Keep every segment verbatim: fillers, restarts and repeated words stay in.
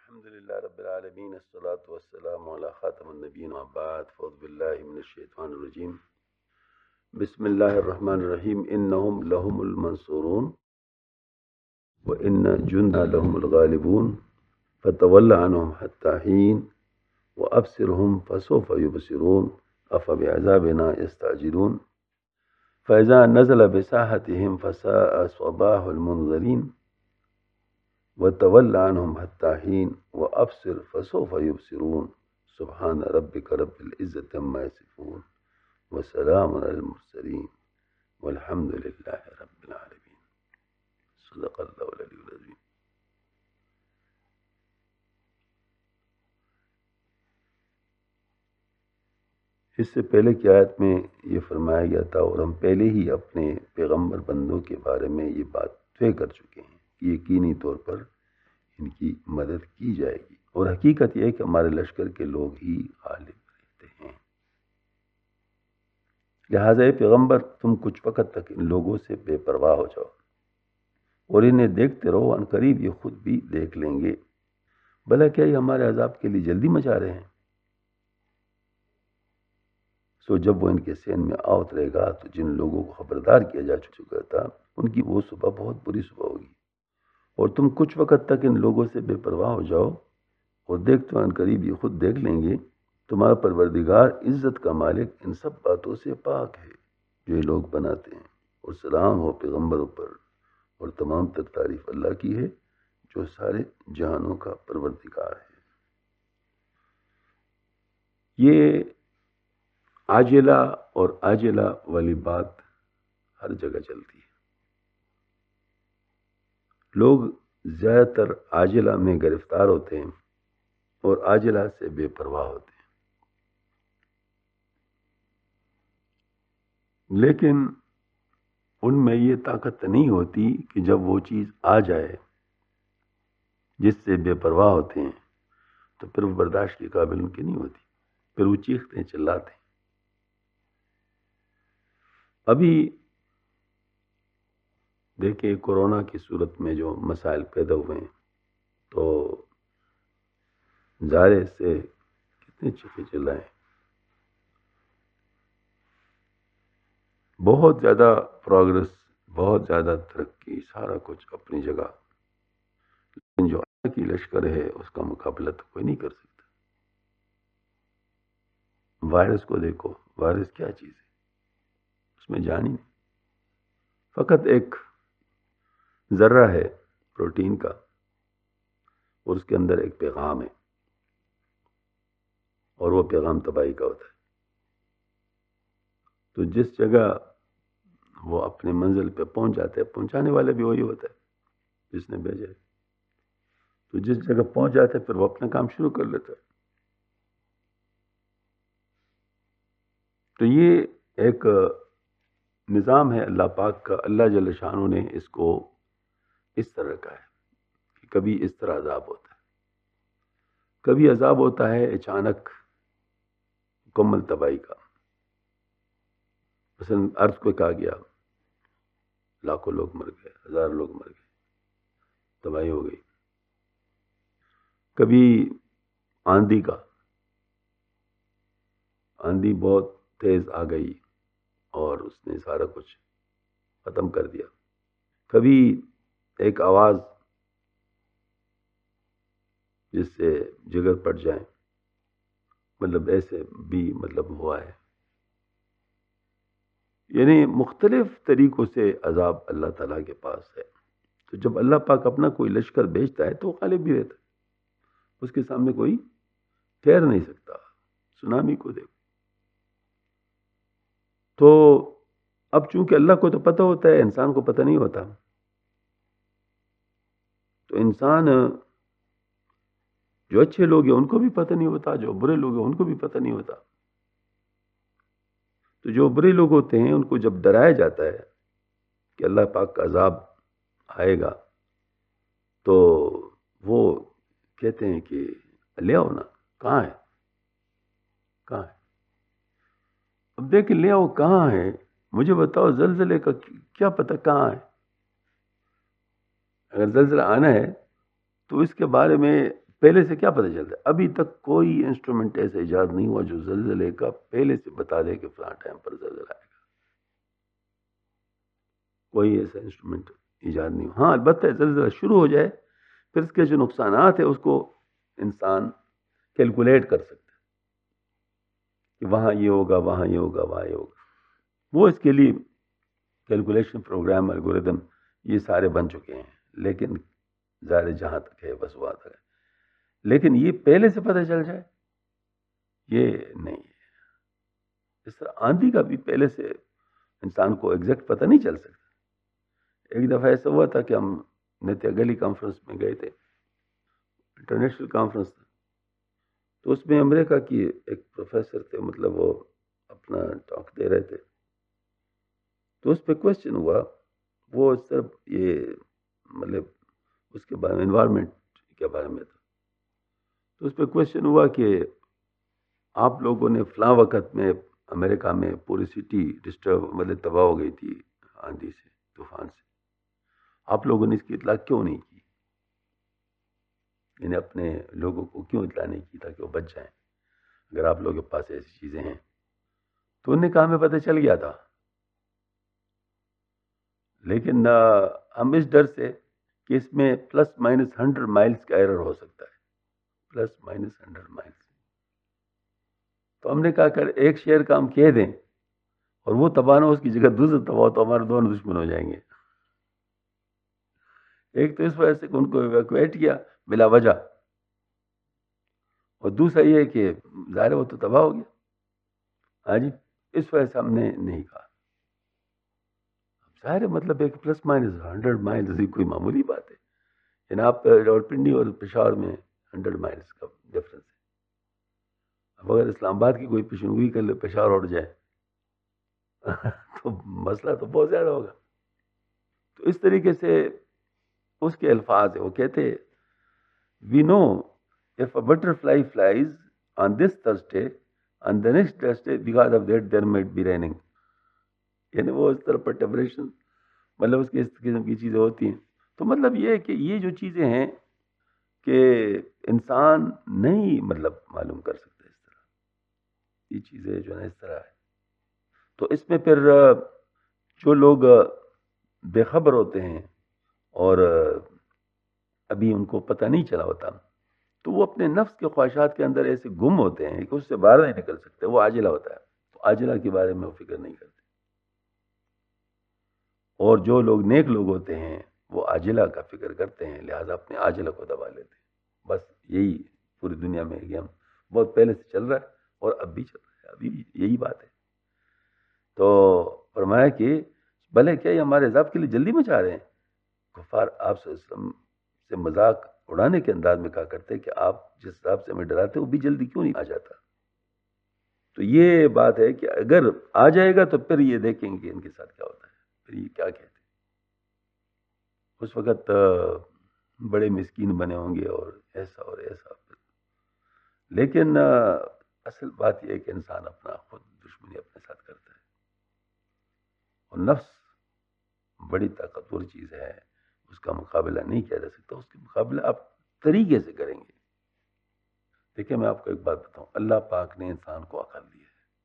الحمد لله رب العالمين الصلاة والسلام على خاتم النبيين وبعد فأعوذ بالله من الشيطان الرجيم بسم الله الرحمن الرحيم إنهم لهم المنصورون وإن جندنا لهم الغالبون فتول عنهم حتى حين وأبصرهم فسوف يبصرون أفبعذابنا يستعجلون فإذا نزل بساحتهم فساء صباح المنذرين وتول عنهم حتى حين وأبصر فسوف يبصرون سبحان ربك رب العزة عما يصفون وسلام على المرسلين والحمد لله رب العالمين صدق اللہ العلی العظیم۔ اس سے پہلے کی آیت میں یہ فرمایا گیا تھا اور ہم پہلے ہی اپنے پیغمبر بندوں کے بارے میں یہ بات طے کر چکے ہیں کہ یقینی طور پر ان کی مدد کی جائے گی، اور حقیقت یہ ہے کہ ہمارے لشکر کے لوگ ہی غالب رہتے ہیں۔ لہٰذا اے پیغمبر تم کچھ وقت تک ان لوگوں سے بے پرواہ ہو جاؤ اور انہیں دیکھتے رہو، ان قریب یہ خود بھی دیکھ لیں گے، بھلا کیا یہ ہمارے عذاب کے لیے جلدی مچا رہے ہیں؟ سو جب وہ ان کے سین میں آ اترے گا تو جن لوگوں کو خبردار کیا جا چکا تھا ان کی وہ صبح بہت بری صبح ہوگی، اور تم کچھ وقت تک ان لوگوں سے بے پرواہ ہو جاؤ اور دیکھتے ہو ان قریب یہ خود دیکھ لیں گے۔ تمہارا پروردگار عزت کا مالک ان سب باتوں سے پاک ہے جو یہ لوگ بناتے ہیں، اور سلام ہو پیغمبروں پر، اور تمام تر تعریف اللہ کی ہے جو سارے جہانوں کا پروردگار ہے۔ یہ عاجلہ اور عاجلہ والی بات ہر جگہ چلتی ہے۔ لوگ زیادہ تر عاجلہ میں گرفتار ہوتے ہیں اور عاجلہ سے بے پرواہ ہوتے ہیں، لیکن ان میں یہ طاقت نہیں ہوتی کہ جب وہ چیز آ جائے جس سے بے پرواہ ہوتے ہیں تو پھر وہ برداشت کے قابل ان کی نہیں ہوتی، پھر وہ چیختے ہیں، چلاتے ہیں۔ ابھی دیکھیں کورونا کی صورت میں جو مسائل پیدا ہوئے ہیں تو ظاہر سے کتنے چیخے چلائے، بہت زیادہ پروگرس، بہت زیادہ ترقی، سارا کچھ اپنی جگہ، لیکن جو اللہ کی لشکر ہے اس کا مقابلہ تو کوئی نہیں کر سکتا۔ وائرس کو دیکھو، وائرس کیا چیز ہے، اس میں جان ہی نہیں، فقط ایک ذرہ ہے پروٹین کا اور اس کے اندر ایک پیغام ہے، اور وہ پیغام تباہی کا ہوتا ہے۔ تو جس جگہ وہ اپنے منزل پہ پہنچ جاتے ہیں، پہنچانے والا بھی وہی ہوتا ہے جس نے بھیجا ہے، تو جس جگہ پہنچ جاتے ہیں پھر وہ اپنا کام شروع کر لیتا ہے۔ تو یہ ایک نظام ہے اللہ پاک کا، اللہ جل شانہ نے اس کو اس طرح کا ہے کہ کبھی اس طرح عذاب ہوتا ہے، کبھی عذاب ہوتا ہے اچانک مکمل تباہی کا، مثلا ارتھ کوئک آ گیا، لاکھوں لوگ مر گئے، ہزار لوگ مر گئے، تباہی ہو گئی۔ کبھی آندھی کا، آندھی بہت تیز آ گئی اور اس نے سارا کچھ ختم کر دیا۔ کبھی ایک آواز جس سے جگر پھٹ جائے، مطلب ایسے بھی مطلب ہوا ہے۔ یعنی مختلف طریقوں سے عذاب اللہ تعالیٰ کے پاس ہے۔ تو جب اللہ پاک اپنا کوئی لشکر بھیجتا ہے تو وہ غالب بھی رہتا ہے، اس کے سامنے کوئی ٹھہر نہیں سکتا۔ سونامی کو دیکھو، تو اب چونکہ اللہ کو تو پتہ ہوتا ہے، انسان کو پتہ نہیں ہوتا، تو انسان جو اچھے لوگ ہیں ان کو بھی پتہ نہیں ہوتا، جو برے لوگ ہیں ان کو بھی پتہ نہیں ہوتا۔ تو جو برے لوگ ہوتے ہیں ان کو جب ڈرایا جاتا ہے کہ اللہ پاک کا عذاب آئے گا تو وہ کہتے ہیں کہ لے آؤ نا، کہاں ہے کہاں ہے اب دیکھ لے آؤ کہاں ہے، مجھے بتاؤ زلزلے کا کیا پتہ کہاں ہے۔ اگر زلزلہ آنا ہے تو اس کے بارے میں پہلے سے کیا پتہ چلتا ہے؟ ابھی تک کوئی انسٹرومنٹ ایسا ایجاد نہیں ہوا جو زلزلے کا پہلے سے بتا دے کہ فلاں ٹائم پر زلزلہ آئے گا. کوئی ایسا انسٹرومنٹ ایجاد نہیں ہوا. ہاں البتہ زلزلہ شروع ہو جائے پھر اس کے جو نقصانات ہیں اس کو انسان کیلکولیٹ کر سکتا ہے کہ وہاں یہ ہوگا، وہاں یہ ہوگا، وہاں یہ ہوگا. وہ اس کے لیے کیلکولیشن پروگرام، الگوریدم یہ سارے بن چکے ہیں، لیکن ظاہر جہاں تک ہے بس وہاں تک ہے. لیکن یہ پہلے سے پتہ چل جائے یہ نہیں ہے. اس طرح آندھی کا بھی پہلے سے انسان کو ایگزیکٹ پتہ نہیں چل سکتا. ایک دفعہ ایسا ہوا تھا کہ ہم نتیہ گلی کانفرنس میں گئے تھے، انٹرنیشنل کانفرنس تھا. تو اس میں امریکہ کی ایک پروفیسر تھے، مطلب وہ اپنا ٹاک دے رہے تھے. تو اس پہ کوشچن ہوا، وہ صرف یہ مطلب اس کے بارے میں انوائرمنٹ کے بارے میں تھا. تو اس پہ کوشچن ہوا کہ آپ لوگوں نے فلاں وقت میں امریکہ میں پوری سٹی ڈسٹرب مطلب تباہ ہو گئی تھی آندھی سے، طوفان سے، آپ لوگوں نے اس کی اطلاع کیوں نہیں کی؟ یعنی اپنے لوگوں کو کیوں اطلاع نہیں کی تاکہ وہ بچ جائیں اگر آپ لوگوں کے پاس ایسی چیزیں ہیں؟ تو انہوں نے کہا ہمیں پتہ چل گیا تھا، لیکن ہم اس ڈر سے کہ اس میں پلس مائنس ہنڈریڈ مائلز کا ایرر ہو سکتا ہے، پلس مائنس ہنڈریڈ مائلز. تو ہم نے کہا کہ ایک شہر کا ہم کہہ دیں اور وہ تباہ نہ ہو، اس کی جگہ دوسرا تباہ ہو، تو ہمارے دونوں دشمن ہو جائیں گے. ایک تو اس وجہ سے کہ ان کو ایویکویٹ کیا بلا وجہ، اور دوسرا یہ کہ ظاہر وہ تو تباہ ہو گیا. ہاں جی، اس وجہ سے ہم نے نہیں کہا. ظاہر مطلب ایک پلس مائنس ہنڈریڈ مائلز کوئی معمولی بات ہے. یعنی آپ راولپنڈی اور پشاور میں ہنڈریڈ مائلز کا ڈفرنس ہے. اب اگر اسلام آباد کی کوئی پیشنگوئی کر لے پشاور اڑ جائے تو مسئلہ تو بہت زیادہ ہوگا. تو اس طریقے سے اس کے الفاظ ہیں، وہ کہتے وی نو if a butterfly flies on this Thursday on the next Thursday because of that there might be raining. یعنی وہ اس طرح پر ٹیبریشن مطلب اس کی اس قسم کی چیزیں ہوتی ہیں. تو مطلب یہ ہے کہ یہ جو چیزیں ہیں کہ انسان نہیں مطلب معلوم کر سکتا اس طرح، یہ چیزیں جو ہے اس طرح ہے. تو اس میں پھر جو لوگ بے خبر ہوتے ہیں اور ابھی ان کو پتہ نہیں چلا ہوتا، تو وہ اپنے نفس کے خواہشات کے اندر ایسے گم ہوتے ہیں کہ اس سے باہر نہیں نکل سکتے. وہ عاجلہ ہوتا ہے، تو عاجلہ کے بارے میں وہ فکر نہیں کرتے. اور جو لوگ نیک لوگ ہوتے ہیں وہ عاجلہ کا فکر کرتے ہیں، لہذا اپنے عاجلہ کو دبا لیتے ہیں. بس یہی پوری دنیا میں گیم بہت پہلے سے چل رہا ہے اور اب بھی چل رہا ہے، ابھی بھی یہی بات ہے. تو فرمایا کہ بھلے کیا یہ ہمارے عذاب کے لیے جلدی مچا رہے ہیں. کفار آپ صلی اللہ علیہ وسلم سے مذاق اڑانے کے انداز میں کہا کرتے کہ آپ جس حساب سے ہمیں ڈراتے وہ بھی جلدی کیوں نہیں آ جاتا. تو یہ بات ہے کہ اگر آ جائے گا تو پھر یہ دیکھیں گے ان کے ساتھ کیا ہوتا ہے، پھر یہ کیا کہتے ہیں. اس وقت بڑے مسکین بنے ہوں گے اور ایسا اور ایسا. لیکن اصل بات یہ ہے کہ انسان اپنا خود دشمنی اپنے ساتھ کرتا ہے، اور نفس بڑی طاقتور چیز ہے، اس کا مقابلہ نہیں کیا جا سکتا. اس کے مقابلہ آپ طریقے سے کریں گے. دیکھیں میں آپ کو ایک بات بتاؤں، اللہ پاک نے انسان کو عقل دی ہے.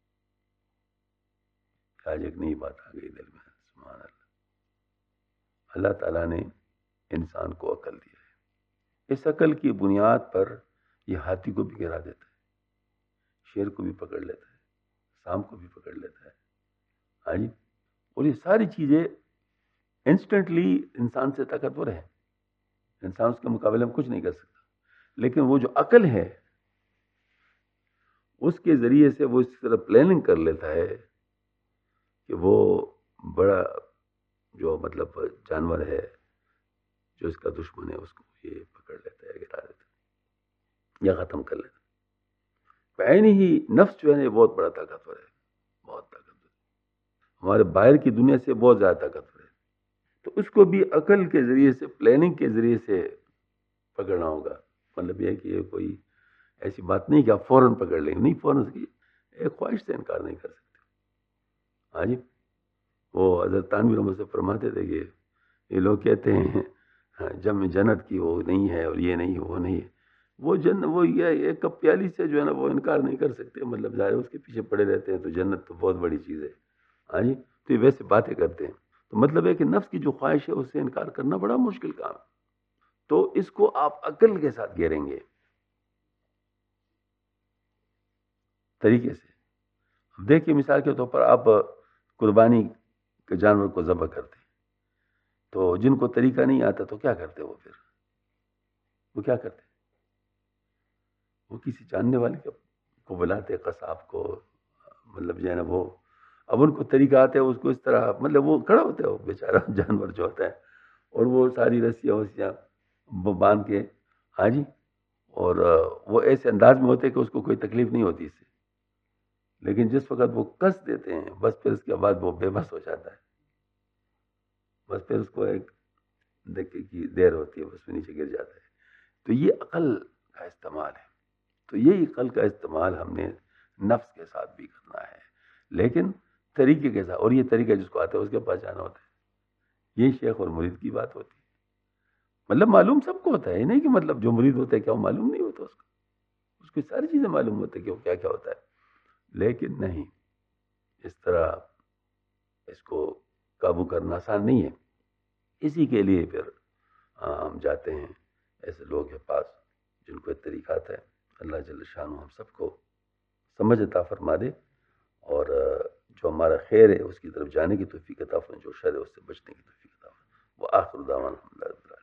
آج ایک نئی بات آ گئی دل میں، سبحان اللہ. اللہ تعالیٰ نے انسان کو عقل دی ہے. اس عقل کی بنیاد پر یہ ہاتھی کو بھی گرا دیتا ہے، شیر کو بھی پکڑ لیتا ہے، سانپ کو بھی پکڑ لیتا ہے. ہاں جی، اور یہ ساری چیزیں انسٹنٹلی انسان سے طاقتور ہے. انسان اس کے مقابلے میں کچھ نہیں کر سکتا. لیکن وہ جو عقل ہے اس کے ذریعے سے وہ اس طرح پلاننگ کر لیتا ہے کہ وہ بڑا جو مطلب جانور ہے جو اس کا دشمن ہے اس کو یہ پکڑ لیتا ہے، گرا دیتا ہے یا ختم کر لیتا ہے. پہلے ہی نفس جو ہے نا بہت بڑا طاقتور ہے، بہت طاقتور، ہمارے باہر کی دنیا سے بہت زیادہ طاقتور ہے. تو اس کو بھی عقل کے ذریعے سے، پلاننگ کے ذریعے سے پکڑنا ہوگا. مطلب یہ ہے کہ یہ کوئی ایسی بات نہیں کہ آپ فوراً پکڑ لیں گے، نہیں فوراً سے ایک خواہش سے انکار نہیں کر سکتے. ہاں جی، وہ حضرت تانوی رحمۃ سے فرماتے تھے کہ یہ لوگ کہتے ہیں جب جنت کی وہ نہیں ہے اور یہ نہیں ہے وہ نہیں ہے. وہ جن وہ یہ ایک کپ پیالی سے جو ہے نا وہ انکار نہیں کر سکتے، مطلب ظاہر ہے اس کے پیچھے پڑے رہتے ہیں تو جنت تو بہت بڑی چیز ہے. ہاں جی، تو یہ ویسے باتیں کرتے ہیں. تو مطلب ہے کہ نفس کی جو خواہش ہے اس سے انکار کرنا بڑا مشکل کام ہے. تو اس کو آپ عقل کے ساتھ گھیریں گے طریقے سے. دیکھیے مثال کے طور پر آپ قربانی کے جانور کو ذبح کرتے ہیں، تو جن کو طریقہ نہیں آتا تو کیا کرتے وہ پھر وہ کیا کرتے وہ کسی جاننے والے کو بلاتے، قصاب کو، مطلب جو ہے نا وہ اب ان کو طریقہ آتا ہے اس کو اس طرح، مطلب وہ کھڑا ہوتا ہے وہ بیچارہ جانور جو ہوتا ہے، اور وہ ساری رسیاں وسیاں وہ باندھ کے، ہاں جی، اور وہ ایسے انداز میں ہوتے کہ اس کو کوئی تکلیف نہیں ہوتی اس سے. لیکن جس وقت وہ کس دیتے ہیں بس پھر اس کے بعد وہ بے بس ہو جاتا ہے. بس پھر اس کو ایک دھکے کی دیر ہوتی ہے، بس وہ نیچے گر جاتا ہے. تو یہ عقل کا استعمال ہے. تو یہ عقل کا استعمال ہم نے نفس کے ساتھ بھی کرنا ہے، لیکن طریقے کے ساتھ. اور یہ طریقہ جس کو آتا ہے اس کے پاس جانا ہوتا ہے. یہ شیخ اور مرید کی بات ہوتی ہے. مطلب معلوم سب کو ہوتا ہے، یہ نہیں کہ مطلب جو مرید ہوتا ہے کیا وہ معلوم نہیں ہوتا اس کو اس کی ساری چیزیں معلوم ہوتی ہے کہ وہ کیا کیا ہوتا ہے. لیکن نہیں، اس طرح اس کو قابو کرنا آسان نہیں ہے. اسی کے لیے پھر ہم جاتے ہیں ایسے لوگ کے پاس جن کو ایک طریقہ آتا ہے. اللہ جل شانہ ہم سب کو سمجھ عطا فرما دے، اور جو ہمارا خیر ہے اس کی طرف جانے کی توفیق عطا فرمائے، جو شر ہے اس سے بچنے کی توفیق عطا فرمائے. وہ آخر دعوانا الحمدللہ.